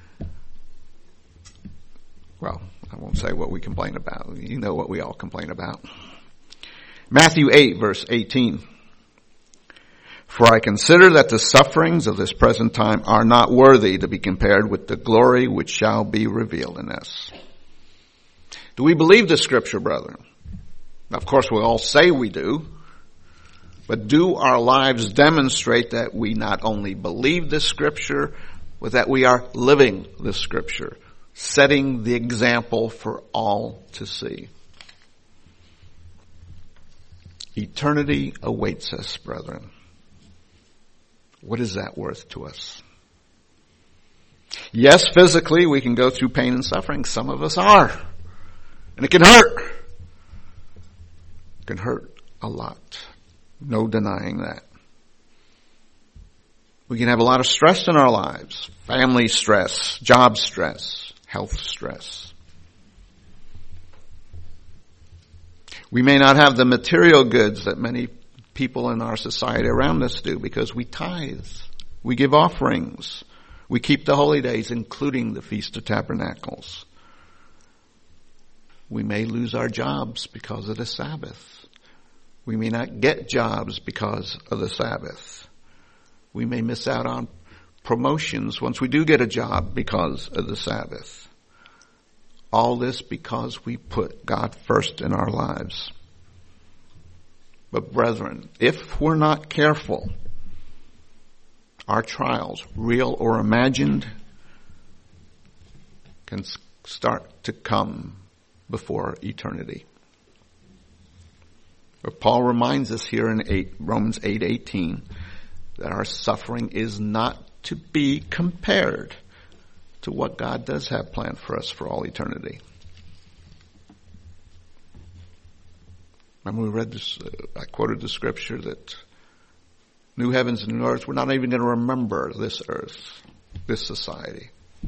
well, I won't say what we complain about. You know what we all complain about. Matthew 8, verse 18. For I consider that the sufferings of this present time are not worthy to be compared with the glory which shall be revealed in us. Do we believe this scripture, brethren? Of course, we all say we do. But do our lives demonstrate that we not only believe this scripture, but that we are living this scripture, setting the example for all to see? Eternity awaits us, brethren. What is that worth to us? Yes, physically we can go through pain and suffering. Some of us are. And it can hurt. It can hurt a lot. No denying that. We can have a lot of stress in our lives. Family stress, job stress, health stress. We may not have the material goods that many people in our society around us do, because we tithe, we give offerings, we keep the holy days, including the Feast of Tabernacles. We may lose our jobs because of the Sabbath. We may not get jobs because of the Sabbath. We may miss out on promotions once we do get a job because of the Sabbath. All this because we put God first in our lives. But brethren, if we're not careful, our trials, real or imagined, can start to come before eternity. But Paul reminds us here in Romans 8:18 that our suffering is not to be compared to what God does have planned for us for all eternity. Remember we read this, I quoted the scripture that new heavens and new earth, we're not even going to remember this earth, this society.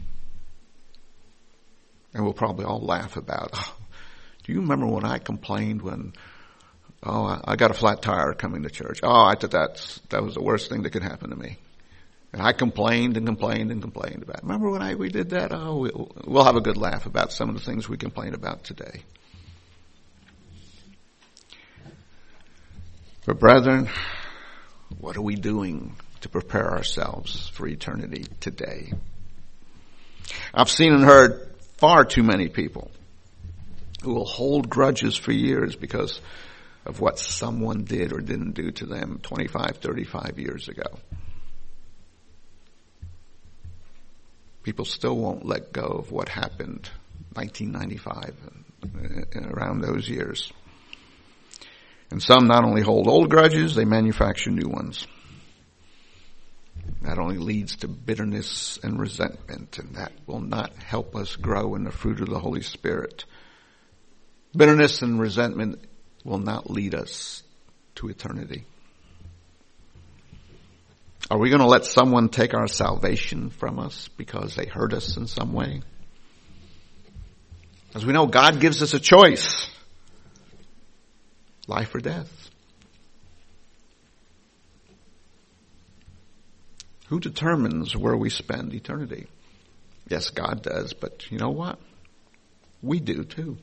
And we'll probably all laugh about, do you remember when I complained when, I got a flat tire coming to church. I thought that was the worst thing that could happen to me. And I complained and complained and complained about it. Remember when we did that? We'll have a good laugh about some of the things we complain about today. But brethren, what are we doing to prepare ourselves for eternity today? I've seen and heard far too many people who will hold grudges for years because of what someone did or didn't do to them 25, 35 years ago. People still won't let go of what happened 1995 and around those years. And some not only hold old grudges, they manufacture new ones. That only leads to bitterness and resentment, and that will not help us grow in the fruit of the Holy Spirit. Bitterness and resentment will not lead us to eternity. Are we going to let someone take our salvation from us because they hurt us in some way? As we know, God gives us a choice. Life or death. Who determines where we spend eternity? Yes, God does, but you know what? We do too.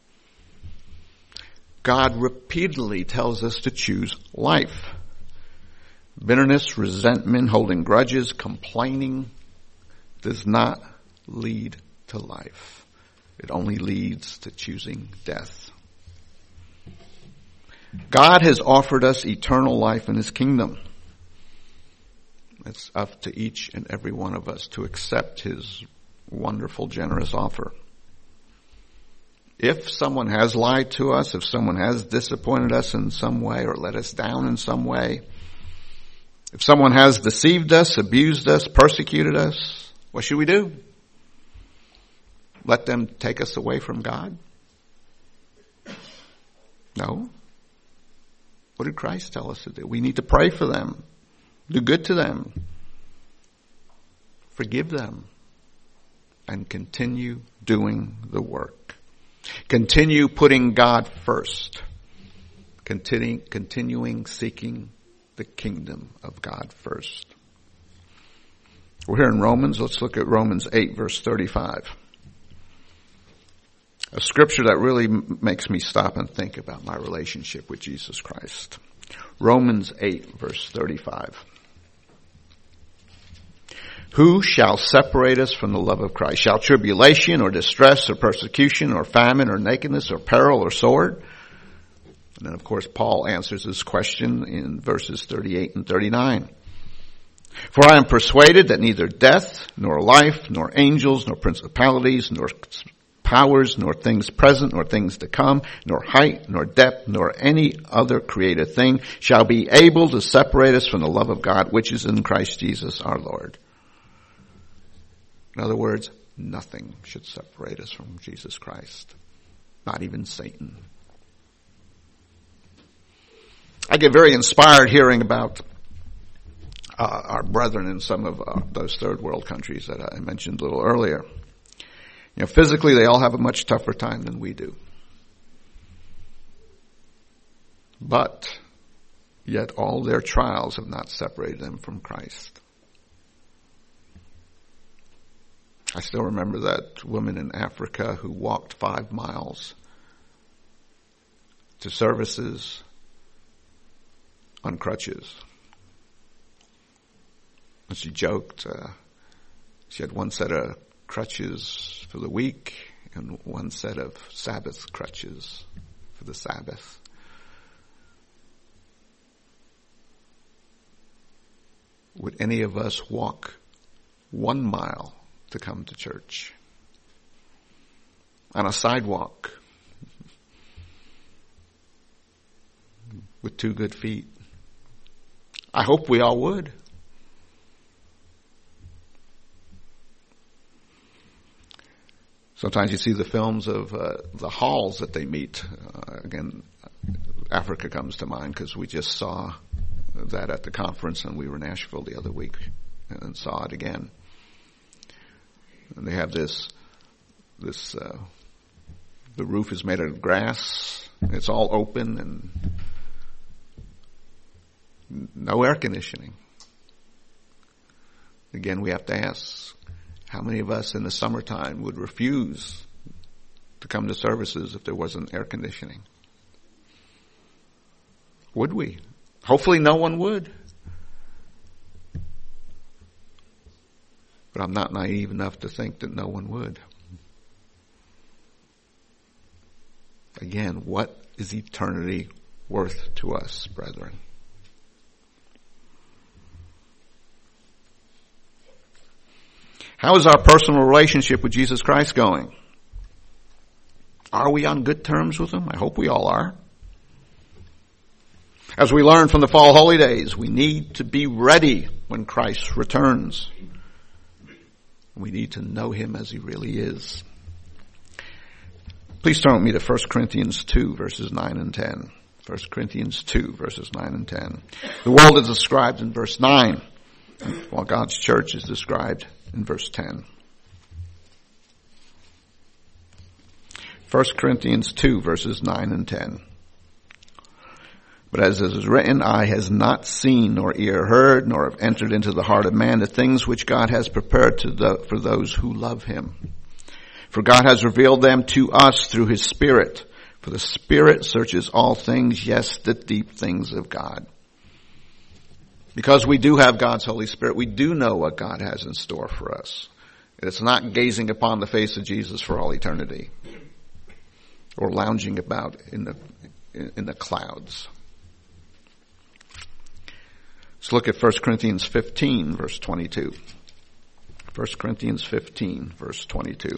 God repeatedly tells us to choose life. Bitterness, resentment, holding grudges, complaining does not lead to life. It only leads to choosing death. God has offered us eternal life in His kingdom. It's up to each and every one of us to accept His wonderful, generous offer. If someone has lied to us, if someone has disappointed us in some way or let us down in some way, if someone has deceived us, abused us, persecuted us, what should we do? Let them take us away from God? No. What did Christ tell us to do? We need to pray for them, do good to them, forgive them, and continue doing the work. Continue putting God first. Continuing seeking the kingdom of God first. We're here in Romans. Let's look at Romans 8, verse 35. A scripture that really makes me stop and think about my relationship with Jesus Christ. Romans 8, verse 35. Who shall separate us from the love of Christ? Shall tribulation or distress or persecution or famine or nakedness or peril or sword? And then of course Paul answers this question in verses 38 and 39. For I am persuaded that neither death, nor life, nor angels, nor principalities, nor powers, nor things present, nor things to come, nor height, nor depth, nor any other created thing shall be able to separate us from the love of God, which is in Christ Jesus our Lord. In other words, nothing should separate us from Jesus Christ. Not even Satan. I get very inspired hearing about our brethren in some of those third world countries that I mentioned a little earlier. You know, physically they all have a much tougher time than we do. But yet all their trials have not separated them from Christ. I still remember that woman in Africa who walked 5 miles to services on crutches. And she joked, she had one set of crutches for the week and one set of Sabbath crutches for the Sabbath. Would any of us walk 1 mile to come to church? On a sidewalk. with 2 good feet? I hope we all would. Sometimes you see the films of the halls that they meet. Again, Africa comes to mind because we just saw that at the conference, and we were in Nashville the other week and saw it again. And they have this the roof is made out of grass. It's all open and no air conditioning. Again, we have to ask, how many of us in the summertime would refuse to come to services if there wasn't air conditioning? Would we? Hopefully no one would. But I'm not naive enough to think that no one would. Again, what is eternity worth to us, brethren? How is our personal relationship with Jesus Christ going? Are we on good terms with Him? I hope we all are. As we learned from the fall holy days, we need to be ready when Christ returns. We need to know Him as He really is. Please turn with me to 1 Corinthians 2, verses 9 and 10. 1 Corinthians 2, verses 9 and 10. The world is described in verse 9, while God's church is described in verse 10. 1 Corinthians 2, verses 9 and 10. But as it is written, eye has not seen, nor ear heard, nor have entered into the heart of man the things which God has prepared for those who love Him. For God has revealed them to us through His Spirit. For the Spirit searches all things, yes, the deep things of God. Because we do have God's Holy Spirit, we do know what God has in store for us. It's not gazing upon the face of Jesus for all eternity, or lounging about in the clouds. Let's look at 1 Corinthians 15, verse 22. 1 Corinthians 15, verse 22.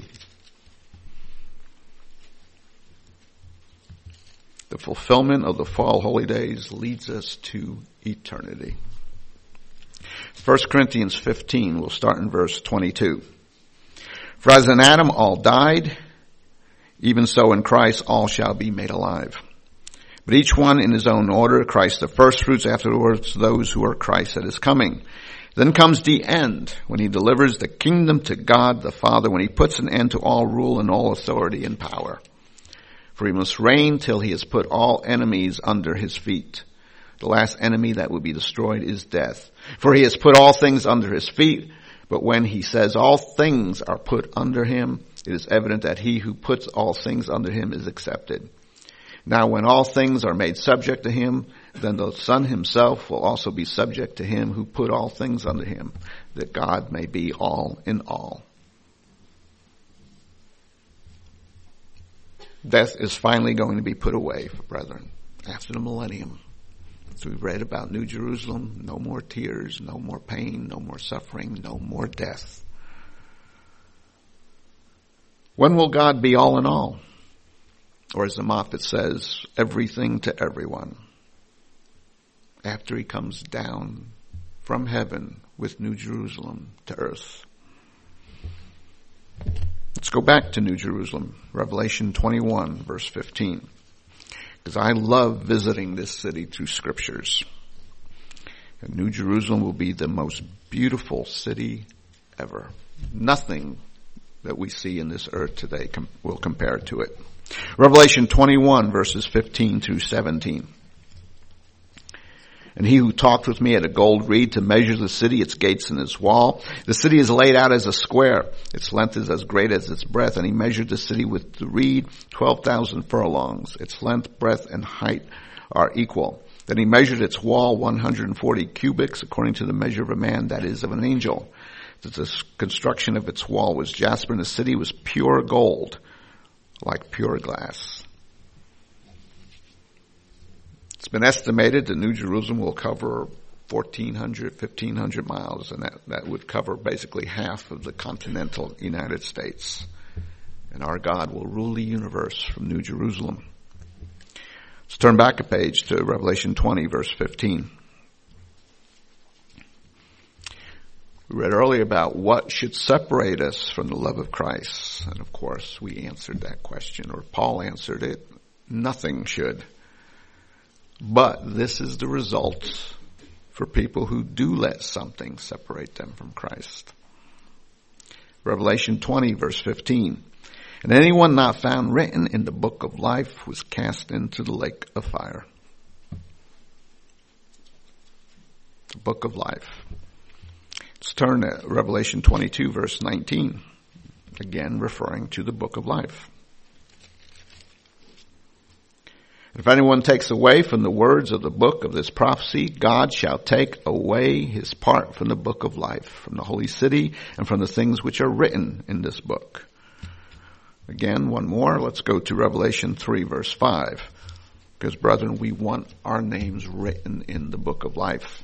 The fulfillment of the fall holy days leads us to eternity. 1 Corinthians 15, we'll start in verse 22. For as in Adam all died, even so in Christ all shall be made alive. But each one in his own order, Christ the firstfruits, afterwards those who are Christ at His coming. Then comes the end, when He delivers the kingdom to God the Father, when He puts an end to all rule and all authority and power. For He must reign till He has put all enemies under His feet. The last enemy that will be destroyed is death. For He has put all things under His feet, but when He says all things are put under Him, it is evident that He who puts all things under Him is accepted. Now when all things are made subject to Him, then the Son Himself will also be subject to Him who put all things under Him, that God may be all in all. Death is finally going to be put away, brethren, after the millennium. So we read about New Jerusalem, no more tears, no more pain, no more suffering, no more death. When will God be all in all? Or as the Moffat says, everything to everyone. After He comes down from heaven with New Jerusalem to earth. Let's go back to New Jerusalem, Revelation 21, verse 15. Because I love visiting this city through scriptures. And New Jerusalem will be the most beautiful city ever. Nothing that we see in this earth today will compare to it. Revelation 21, verses 15 through 17. And He who talked with me had a gold reed to measure the city, its gates and its wall. The city is laid out as a square. Its length is as great as its breadth. And he measured the city with the reed, 12,000 furlongs. Its length, breadth, and height are equal. Then he measured its wall 140 cubits, according to the measure of a man, that is, of an angel. The construction of its wall was jasper, and the city was pure gold, like pure glass. It's been estimated that New Jerusalem will cover 1,500 miles, and that would cover basically half of the continental United States. And our God will rule the universe from New Jerusalem. Let's turn back a page to Revelation 20, verse 15. We read earlier about what should separate us from the love of Christ. And of course, we answered that question, or Paul answered it. Nothing should. But this is the result for people who do let something separate them from Christ. Revelation 20, verse 15. And anyone not found written in the book of life was cast into the lake of fire. The book of life. Let's turn to Revelation 22, verse 19. Again, referring to the book of life. If anyone takes away from the words of the book of this prophecy, God shall take away his part from the book of life, from the holy city, and from the things which are written in this book. Again, one more. Let's go to Revelation 3, verse 5. Because, brethren, we want our names written in the book of life.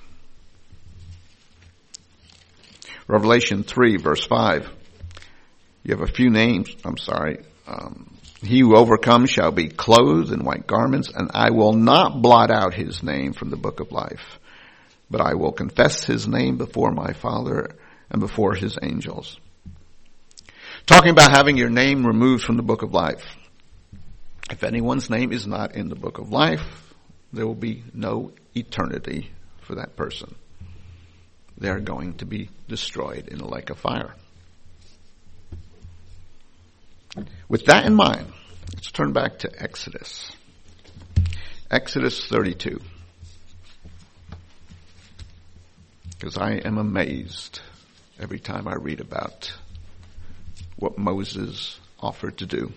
Revelation 3, verse 5. You have a few names. He who overcomes shall be clothed in white garments, and I will not blot out his name from the book of life, but I will confess his name before my Father and before his angels. Talking about having your name removed from the book of life. If anyone's name is not in the book of life, there will be no eternity for that person. They're going to be destroyed in a lake of fire. With that in mind, let's turn back to Exodus. Exodus 32. Because I am amazed every time I read about what Moses offered to do.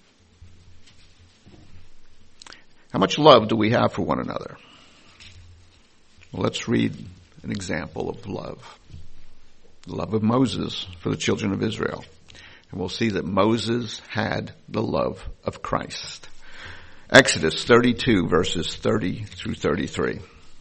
How much love do we have for one another? Well, let's read an example of love. The love of Moses for the children of Israel. And we'll see that Moses had the love of Christ. Exodus 32, verses 30 through 33.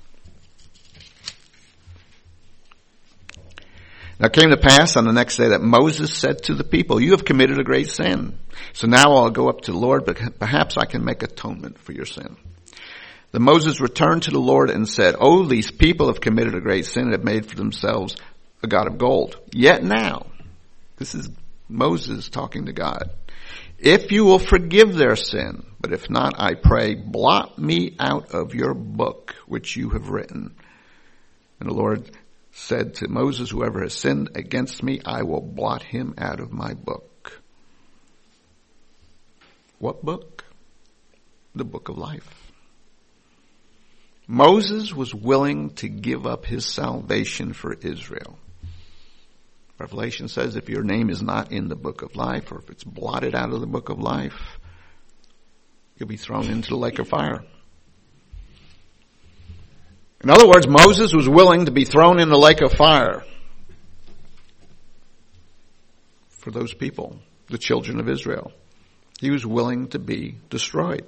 Now it came to pass on the next day that Moses said to the people, you have committed a great sin. So now I'll go up to the Lord, but perhaps I can make atonement for your sin. Then Moses returned to the Lord and said, oh, these people have committed a great sin and have made for themselves a god of gold. Yet now, this is Moses talking to God, if you will forgive their sin, but if not, I pray, blot me out of your book which you have written. And the Lord said to Moses, whoever has sinned against me, I will blot him out of my book. What book? The book of life. Moses was willing to give up his salvation for Israel. Revelation says if your name is not in the book of life, or if it's blotted out of the book of life, you'll be thrown into the lake of fire. In other words, Moses was willing to be thrown in the lake of fire for those people, the children of Israel. He was willing to be destroyed.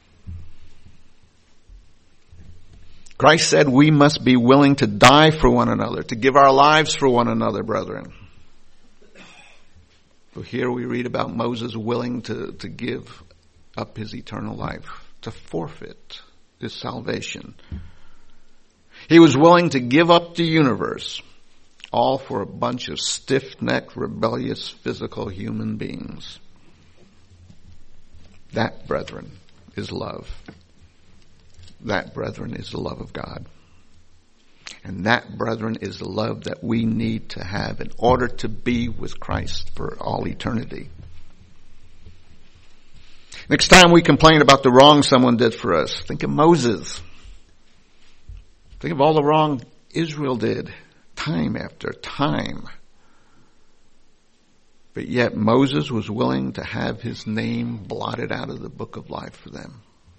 Christ said we must be willing to die for one another, to give our lives for one another, brethren. So here we read about Moses willing to give up his eternal life, to forfeit his salvation. He was willing to give up the universe, all for a bunch of stiff-necked, rebellious, physical human beings. That, brethren, is love. That, brethren, is the love of God. And that, brethren, is the love that we need to have in order to be with Christ for all eternity. Next time we complain about the wrong someone did for us, think of Moses. Think of all the wrong Israel did, time after time. But yet Moses was willing to have his name blotted out of the book of life for them.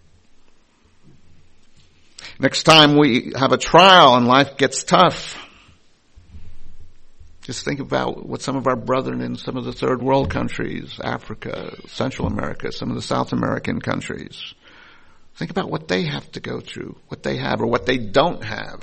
Next time we have a trial and life gets tough, just think about what some of our brethren in some of the third world countries, Africa, Central America, some of the South American countries, think about what they have to go through, what they have or what they don't have.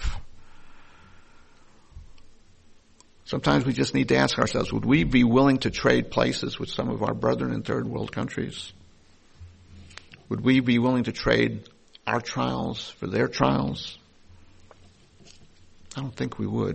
Sometimes we just need to ask ourselves, would we be willing to trade places with some of our brethren in third world countries? Would we be willing to trade our trials for their trials? I don't think we would.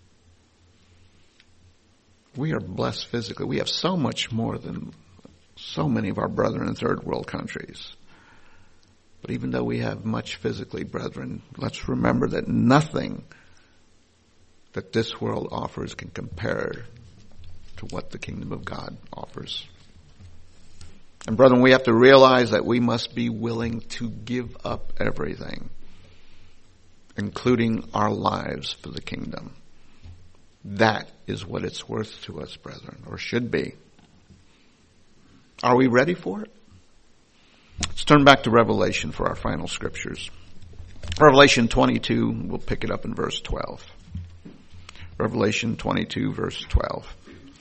We are blessed physically. We have so much more than so many of our brethren in third world countries. But even though we have much physically, brethren, let's remember that nothing that this world offers can compare to what the kingdom of God offers. And brethren, we have to realize that we must be willing to give up everything, including our lives, for the kingdom. That is what it's worth to us, brethren, or should be. Are we ready for it? Let's turn back to Revelation for our final scriptures. Revelation 22, we'll pick it up in verse 12. Revelation 22, verse 12.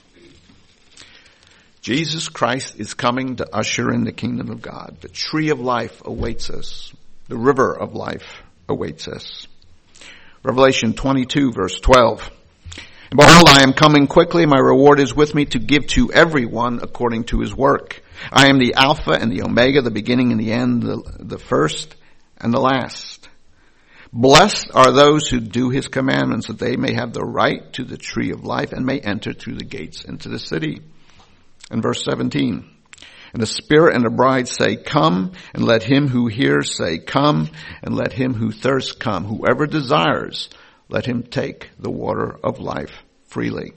Jesus Christ is coming to usher in the kingdom of God. The tree of life awaits us. The river of life awaits us. Revelation 22, verse 12. And behold, I am coming quickly. My reward is with me to give to everyone according to his work. I am the Alpha and the Omega, the beginning and the end, the first and the last. Blessed are those who do his commandments, that they may have the right to the tree of life and may enter through the gates into the city. And verse 17. And the Spirit and the bride say, come, and let him who hears say, come, and let him who thirsts come. Whoever desires, let him take the water of life freely.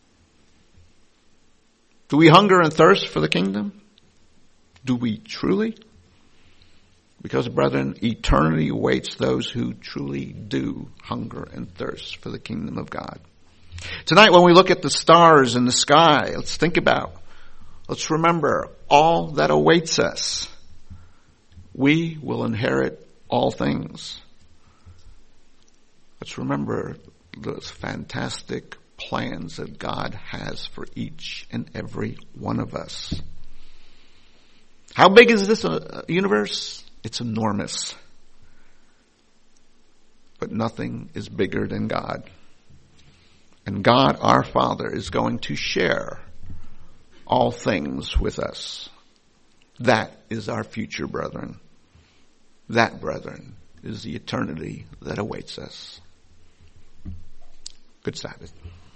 Do we hunger and thirst for the kingdom? Do we truly? Because, brethren, eternity awaits those who truly do hunger and thirst for the kingdom of God. Tonight, when we look at the stars in the sky, let's remember all that awaits us. We will inherit all things. Let's remember those fantastic plans that God has for each and every one of us. How big is this universe? It's enormous. But nothing is bigger than God. And God, our Father, is going to share all things with us. That is our future, brethren. That, brethren, is the eternity that awaits us. Good Sabbath.